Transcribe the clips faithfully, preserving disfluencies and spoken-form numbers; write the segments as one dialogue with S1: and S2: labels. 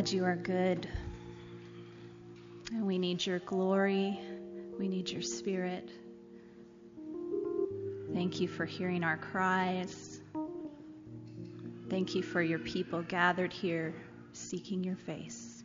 S1: God, you are good. And we need your glory. We need your spirit. Thank you for hearing our cries. Thank you for your people gathered here seeking your face.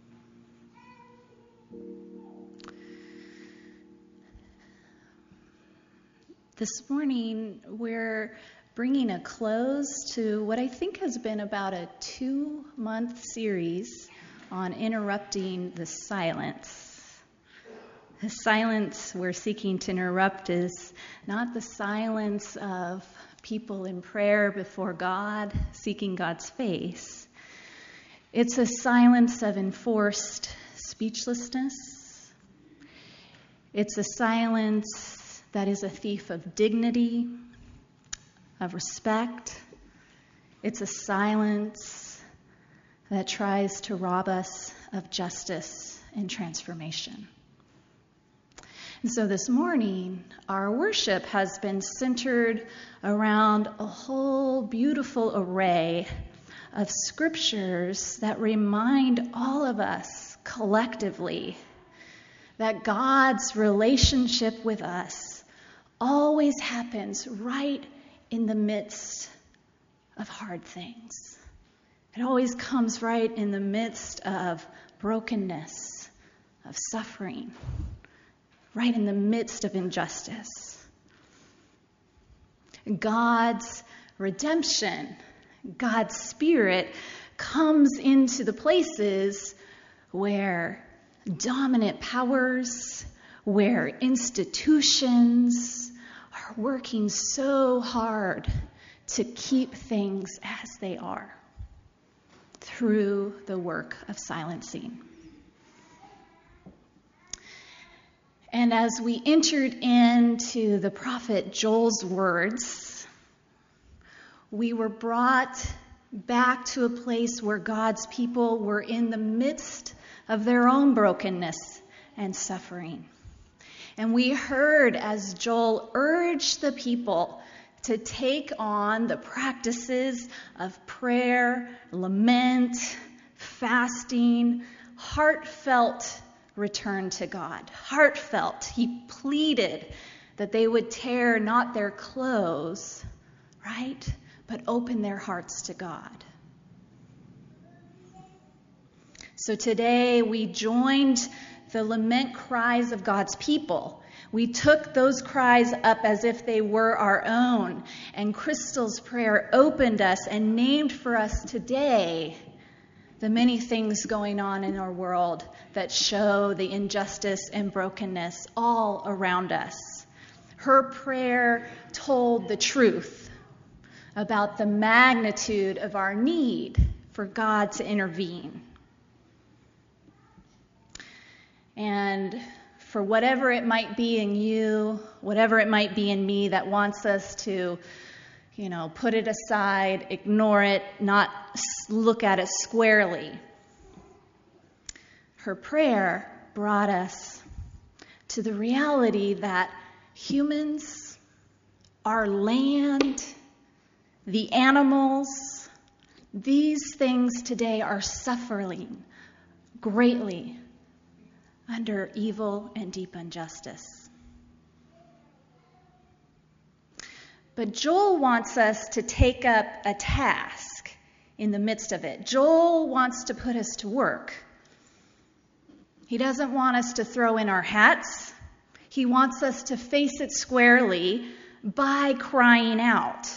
S1: This morning, we're bringing a close to what I think has been about a two-month series on interrupting the silence. The silence we're seeking to interrupt is not the silence of people in prayer before God, seeking God's face. It's a silence of enforced speechlessness. It's a silence that is a thief of dignity, of respect. It's a silence that tries to rob us of justice and transformation. And so this morning, our worship has been centered around a whole beautiful array of scriptures that remind all of us collectively that God's relationship with us always happens right in the midst of hard things. It always comes right in the midst of brokenness, of suffering, right in the midst of injustice. God's redemption, God's Spirit comes into the places where dominant powers, where institutions are working so hard to keep things as they are through the work of silencing. And as we entered into the prophet Joel's words, we were brought back to a place where God's people were in the midst of their own brokenness and suffering. And we heard as Joel urged the people to take on the practices of prayer, lament, fasting, heartfelt return to God. Heartfelt. He pleaded that they would tear not their clothes, right, but open their hearts to God. So today we joined the lament cries of God's people. We took those cries up as if they were our own. And Crystal's prayer opened us and named for us today the many things going on in our world that show the injustice and brokenness all around us. Her prayer told the truth about the magnitude of our need for God to intervene. And for whatever it might be in you, whatever it might be in me that wants us to, you know, put it aside, ignore it, not look at it squarely, her prayer brought us to the reality that humans, our land, the animals, these things today are suffering greatly under evil and deep injustice. But Joel wants us to take up a task in the midst of it. Joel wants to put us to work. He doesn't want us to throw in our hats. He wants us to face it squarely by crying out,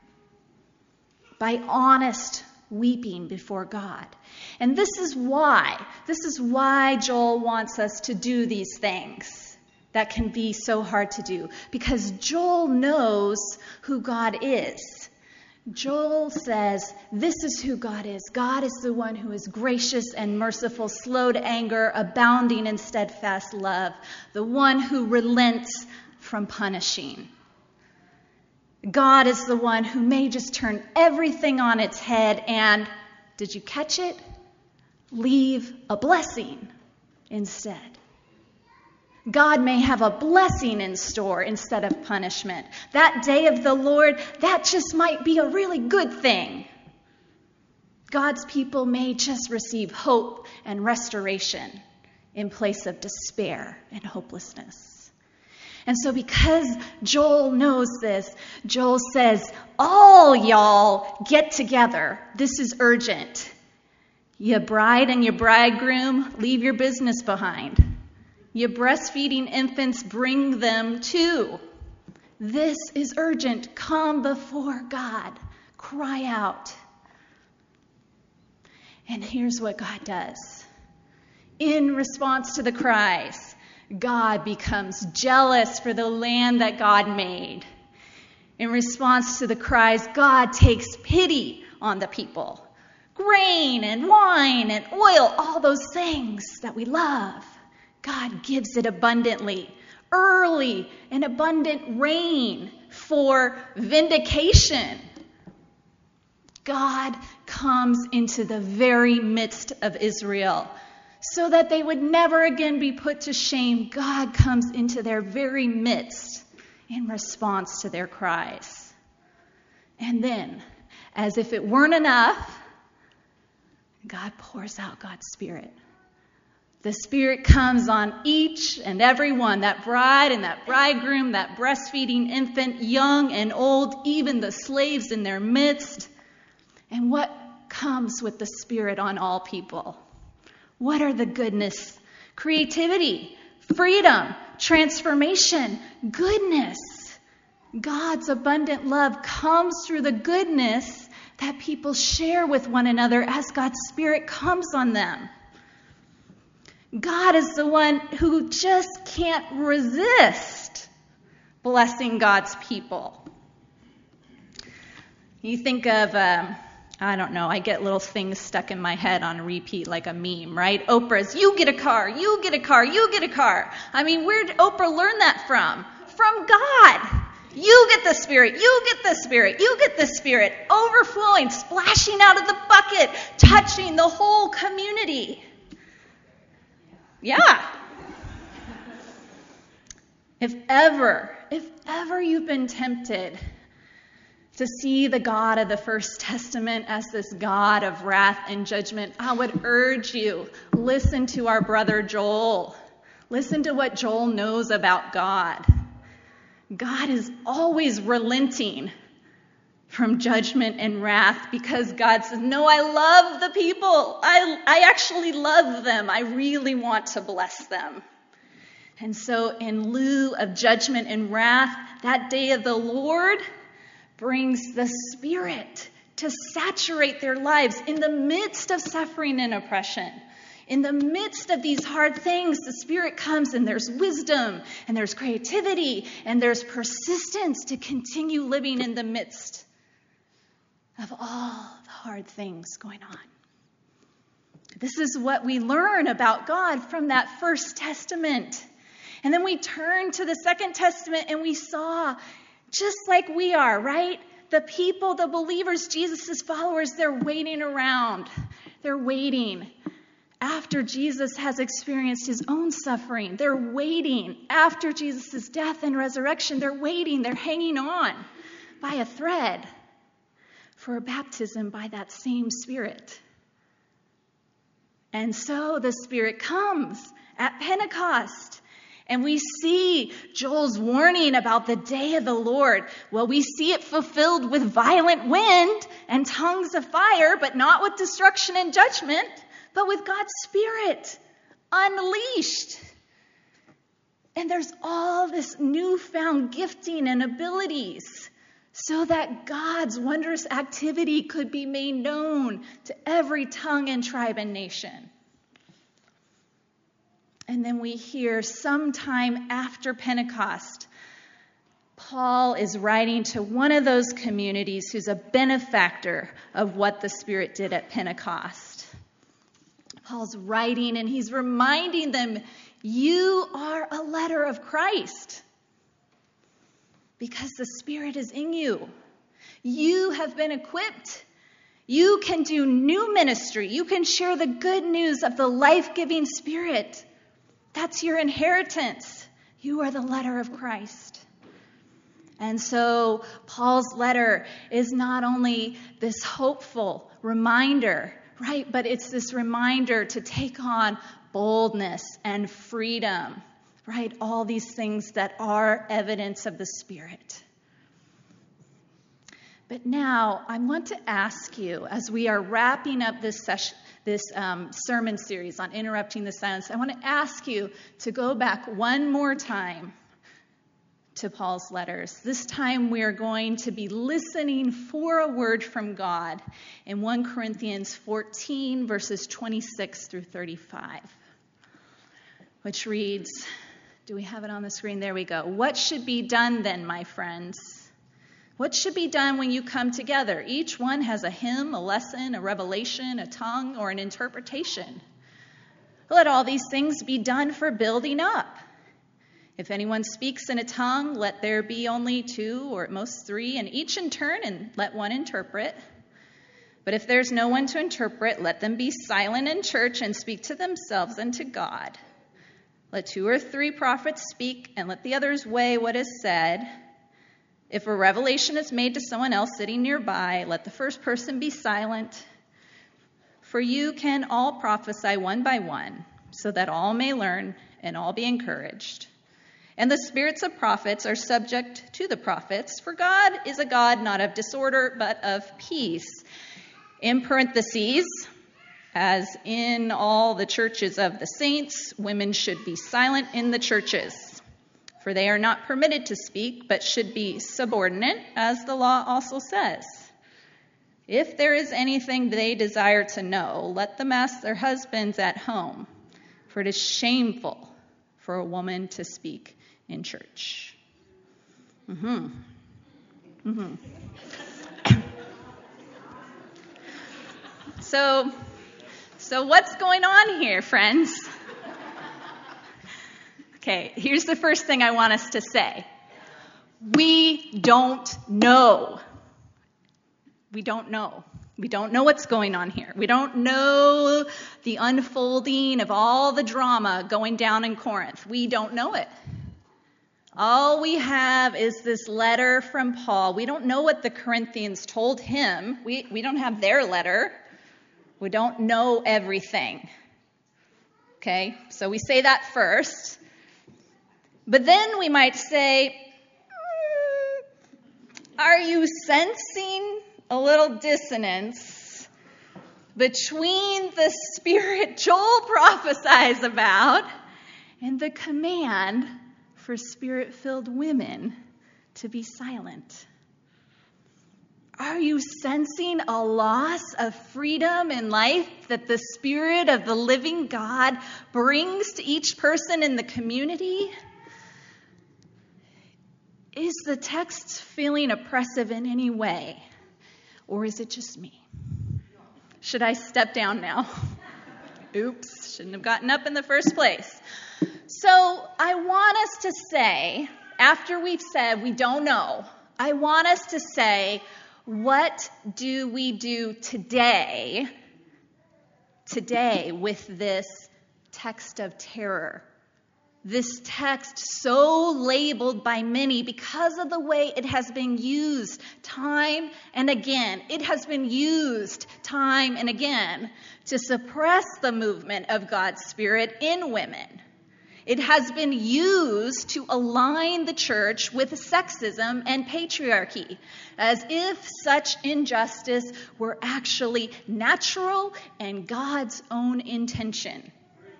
S1: by honest weeping before God. And this is why, this is why Joel wants us to do these things that can be so hard to do. Because Joel knows who God is. Joel says, this is who God is. God is the one who is gracious and merciful, slow to anger, abounding in steadfast love, the one who relents from punishing. God is the one who may just turn everything on its head and, did you catch it? Leave a blessing instead. God may have a blessing in store instead of punishment. That day of the Lord, that just might be a really good thing. God's people may just receive hope and restoration in place of despair and hopelessness. And so because Joel knows this, Joel says, all y'all get together. This is urgent. You bride and your bridegroom, leave your business behind. You breastfeeding infants, bring them too. This is urgent. Come before God. Cry out. And here's what God does. In response to the cries, God becomes jealous for the land that God made. In response to the cries, God takes pity on the people. Grain and wine and oil, all those things that we love, God gives it abundantly. Early and abundant rain for vindication. God comes into the very midst of Israel so that they would never again be put to shame. God comes into their very midst in response to their cries. And then, as if it weren't enough, God pours out God's Spirit. The Spirit comes on each and every one, that bride and that bridegroom, that breastfeeding infant, young and old, even the slaves in their midst. And what comes with the Spirit on all people? What are the goodness? Creativity, freedom, transformation, goodness. God's abundant love comes through the goodness that people share with one another as God's Spirit comes on them. God is the one who just can't resist blessing God's people. You think of, um, I don't know, I get little things stuck in my head on repeat like a meme, right? Oprah's, you get a car, you get a car, you get a car. I mean, where did Oprah learn that from? From God. You get the Spirit, you get the Spirit, you get the Spirit, overflowing, splashing out of the bucket, touching the whole community. Yeah. If ever, if ever you've been tempted to see the God of the First Testament as this God of wrath and judgment, I would urge you, listen to our brother Joel. Listen to what Joel knows about God. God is always relenting from judgment and wrath because God says, no, I love the people. I, I actually love them. I really want to bless them. And so in lieu of judgment and wrath, that day of the Lord brings the Spirit to saturate their lives in the midst of suffering and oppression. In the midst of these hard things, the Spirit comes and there's wisdom and there's creativity and there's persistence to continue living in the midst of all the hard things going on. This is what we learn about God from that First Testament. And then we turn to the Second Testament and we saw, just like we are, right? The people, the believers, Jesus' followers, they're waiting around. They're waiting. After Jesus has experienced his own suffering, they're waiting. After Jesus' death and resurrection, they're waiting. They're hanging on by a thread for a baptism by that same Spirit. And so the Spirit comes at Pentecost. And we see Joel's warning about the day of the Lord. Well, we see it fulfilled with violent wind and tongues of fire, but not with destruction and judgment, but with God's Spirit unleashed. And there's all this newfound gifting and abilities so that God's wondrous activity could be made known to every tongue and tribe and nation. And then we hear sometime after Pentecost, Paul is writing to one of those communities who's a benefactor of what the Spirit did at Pentecost. Paul's writing and he's reminding them, you are a letter of Christ because the Spirit is in you. You have been equipped. You can do new ministry. You can share the good news of the life-giving Spirit. That's your inheritance. You are the letter of Christ. And so Paul's letter is not only this hopeful reminder, right, but it's this reminder to take on boldness and freedom, right, all these things that are evidence of the Spirit. But now I want to ask you, as we are wrapping up this session, this um, sermon series on interrupting the silence, I want to ask you to go back one more time to Paul's letters. This time we are going to be listening for a word from God in First Corinthians fourteen, verses twenty-six through thirty-five, which reads, do we have it on the screen? There we go. What should be done then, my friends? What should be done when you come together? Each one has a hymn, a lesson, a revelation, a tongue, or an interpretation. Let all these things be done for building up. If anyone speaks in a tongue, let there be only two or at most three, and each in turn, and let one interpret. But if there's no one to interpret, let them be silent in church and speak to themselves and to God. Let two or three prophets speak, and let the others weigh what is said. If a revelation is made to someone else sitting nearby, let the first person be silent. For you can all prophesy one by one, so that all may learn and all be encouraged. And the spirits of prophets are subject to the prophets, for God is a God not of disorder, but of peace. In parentheses, as in all the churches of the saints, women should be silent in the churches. For they are not permitted to speak, but should be subordinate, as the law also says. If there is anything they desire to know, let them ask their husbands at home, for it is shameful for a woman to speak in church. Mm-hmm. Mm-hmm. so, so what's going on here, friends? Okay, here's the first thing I want us to say. We don't know. We don't know. We don't know what's going on here. We don't know the unfolding of all the drama going down in Corinth. We don't know it. All we have is this letter from Paul. We don't know what the Corinthians told him. We, we don't have their letter. We don't know everything. Okay, so we say that first. But then we might say, mm, are you sensing a little dissonance between the Spirit Joel prophesies about and the command for Spirit-filled women to be silent? Are you sensing a loss of freedom in life that the Spirit of the living God brings to each person in the community? Is the text feeling oppressive in any way? Or is it just me? Should I step down now? Oops, shouldn't have gotten up in the first place. So I want us to say, after we've said we don't know, I want us to say, what do we do today, today with this text of terror? This text so labeled by many because of the way it has been used time and again. It has been used time and again to suppress the movement of God's Spirit in women. It has been used to align the church with sexism and patriarchy, as if such injustice were actually natural and God's own intention.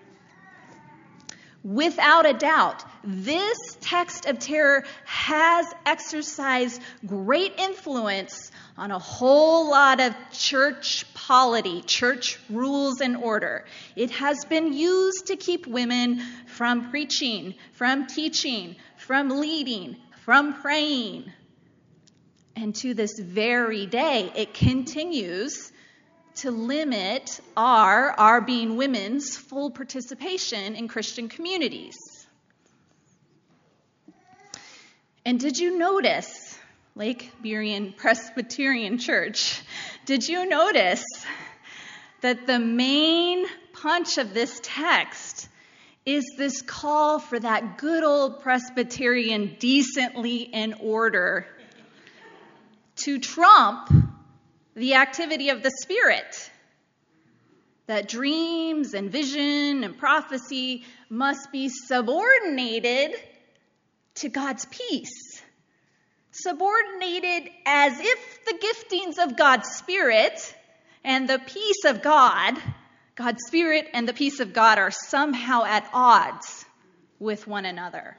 S1: Without a doubt, this text of terror has exercised great influence on a whole lot of church polity, church rules and order. It has been used to keep women from preaching, from teaching, from leading, from praying. And to this very day, it continues to limit our, our being women's, full participation in Christian communities. And did you notice, Lake Burien Presbyterian Church, did you notice that the main punch of this text is this call for that good old Presbyterian decently in order to trump the activity of the Spirit. That dreams and vision and prophecy must be subordinated to God's peace. Subordinated as if the giftings of God's Spirit and the peace of God, God's Spirit and the peace of God are somehow at odds with one another.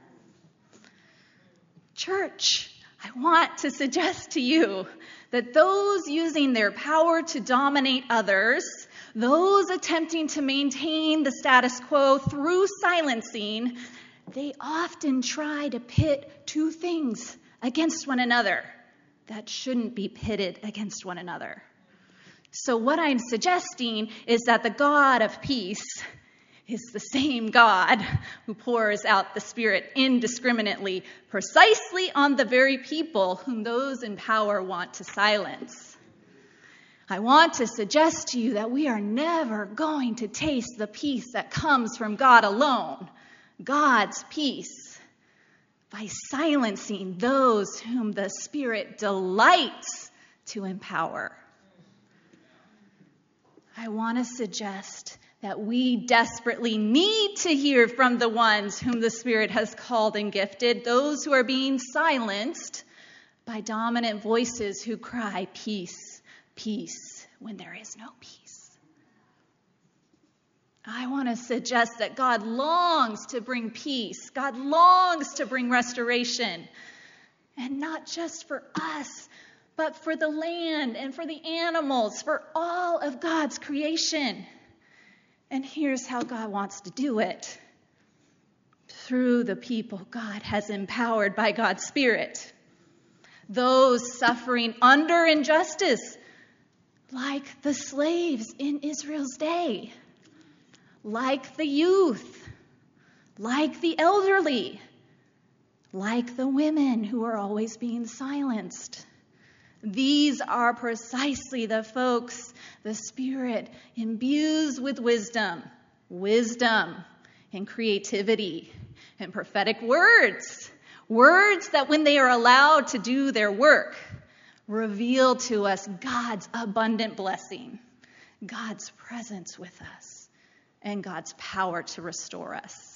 S1: Church, I want to suggest to you that those using their power to dominate others, those attempting to maintain the status quo through silencing, they often try to pit two things against one another that shouldn't be pitted against one another. So what I'm suggesting is that the God of peace is the same God who pours out the Spirit indiscriminately, precisely on the very people whom those in power want to silence. I want to suggest to you that we are never going to taste the peace that comes from God alone, God's peace, by silencing those whom the Spirit delights to empower. I want to suggest that we desperately need to hear from the ones whom the Spirit has called and gifted, those who are being silenced by dominant voices who cry, peace, peace, when there is no peace. I want to suggest that God longs to bring peace. God longs to bring restoration. And not just for us, but for the land and for the animals, for all of God's creation. And here's how God wants to do it. Through the people God has empowered by God's Spirit. Those suffering under injustice, like the slaves in Israel's day, like the youth, like the elderly, like the women who are always being silenced. These are precisely the folks the Spirit imbues with wisdom, wisdom and creativity and prophetic words, words that when they are allowed to do their work, reveal to us God's abundant blessing, God's presence with us, and God's power to restore us.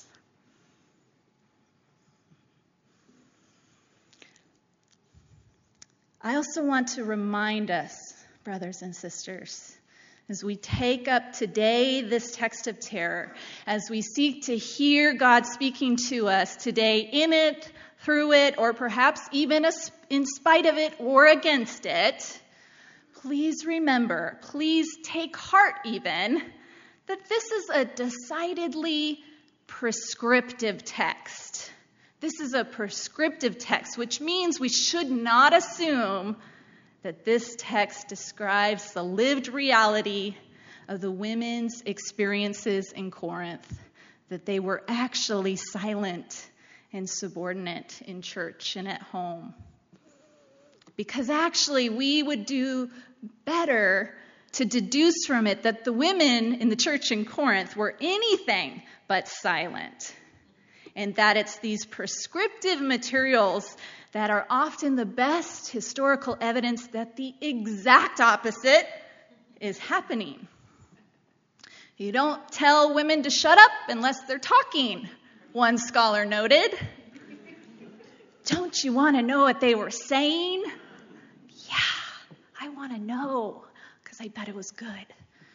S1: I also want to remind us, brothers and sisters, as we take up today this text of terror, as we seek to hear God speaking to us today in it, through it, or perhaps even in spite of it or against it, please remember, please take heart even, that this is a decidedly prescriptive text. This is a prescriptive text, which means we should not assume that this text describes the lived reality of the women's experiences in Corinth, that they were actually silent and subordinate in church and at home. Because actually we would do better to deduce from it that the women in the church in Corinth were anything but silent. And that it's these prescriptive materials that are often the best historical evidence that the exact opposite is happening. You don't tell women to shut up unless they're talking, one scholar noted. Don't you want to know what they were saying? Yeah, I want to know, because I bet it was good.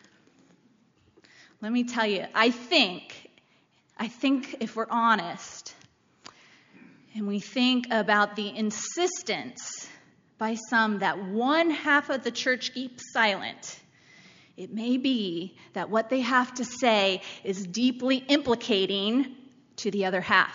S1: Let me tell you, I think, I think if we're honest, and we think about the insistence by some that one half of the church keeps silent, it may be that what they have to say is deeply implicating to the other half.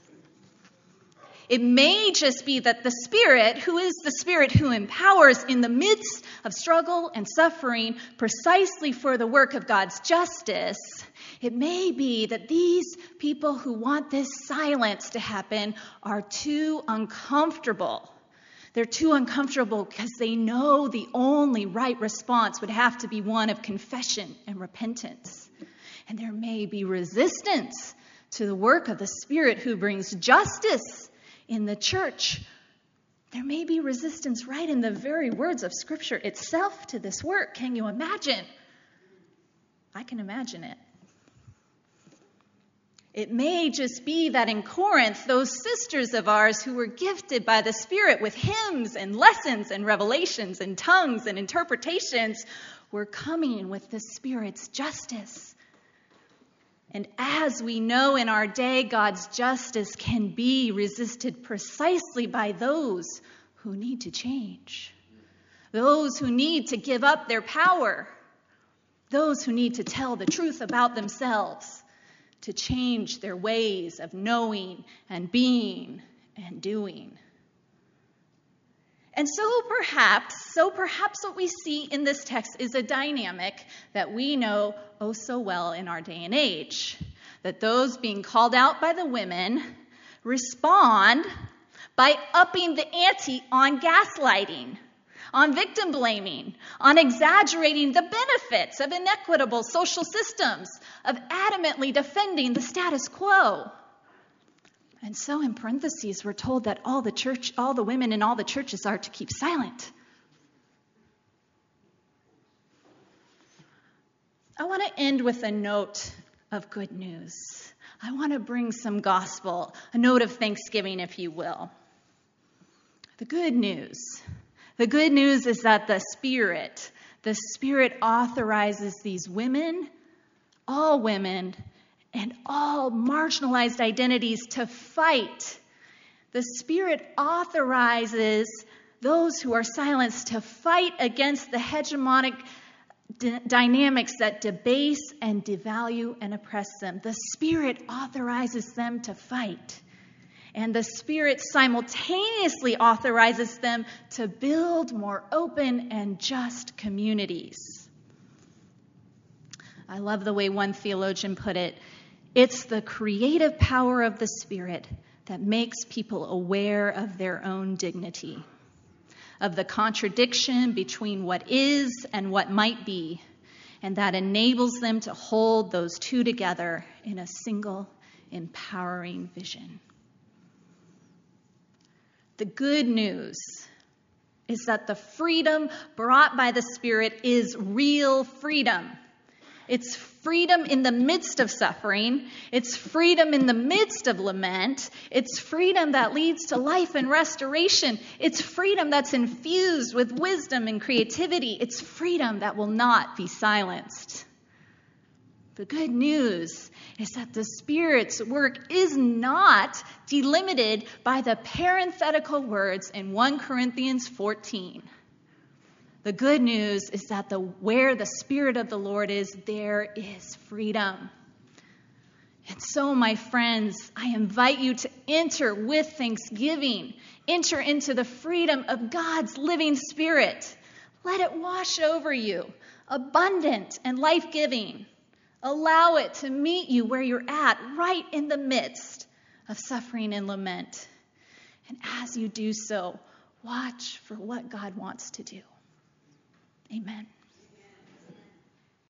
S1: It may just be that the Spirit, who is the Spirit who empowers in the midst of struggle and suffering precisely for the work of God's justice, it may be that these people who want this silence to happen are too uncomfortable. They're too uncomfortable because they know the only right response would have to be one of confession and repentance. And there may be resistance to the work of the Spirit who brings justice in the church, there may be resistance right in the very words of Scripture itself to this work. Can you imagine? I can imagine it. It may just be that in Corinth, those sisters of ours who were gifted by the Spirit with hymns and lessons and revelations and tongues and interpretations were coming with the Spirit's justice. And as we know in our day, God's justice can be resisted precisely by those who need to change, those who need to give up their power, those who need to tell the truth about themselves, to change their ways of knowing and being and doing. And so perhaps, so perhaps what we see in this text is a dynamic that we know oh so well in our day and age. That those being called out by the women respond by upping the ante on gaslighting, on victim blaming, on exaggerating the benefits of inequitable social systems, of adamantly defending the status quo. And so in parentheses, we're told that all the church, all the women in all the churches are to keep silent. I want to end with a note of good news. I want to bring some gospel, a note of thanksgiving, if you will. The good news. The good news is that the Spirit, the Spirit authorizes these women, all women, and all marginalized identities to fight. The Spirit authorizes those who are silenced to fight against the hegemonic d- dynamics that debase and devalue and oppress them. The Spirit authorizes them to fight. And the Spirit simultaneously authorizes them to build more open and just communities. I love the way one theologian put it. It's the creative power of the Spirit that makes people aware of their own dignity, of the contradiction between what is and what might be, and that enables them to hold those two together in a single, empowering vision. The good news is that the freedom brought by the Spirit is real freedom. It's freedom in the midst of suffering. It's freedom in the midst of lament. It's freedom that leads to life and restoration. It's freedom that's infused with wisdom and creativity. It's freedom that will not be silenced. The good news is that the Spirit's work is not delimited by the parenthetical words in First Corinthians fourteen. The good news is that the, where the Spirit of the Lord is, there is freedom. And so, my friends, I invite you to enter with thanksgiving. Enter into the freedom of God's living Spirit. Let it wash over you, abundant and life-giving. Allow it to meet you where you're at, right in the midst of suffering and lament. And as you do so, watch for what God wants to do. Amen.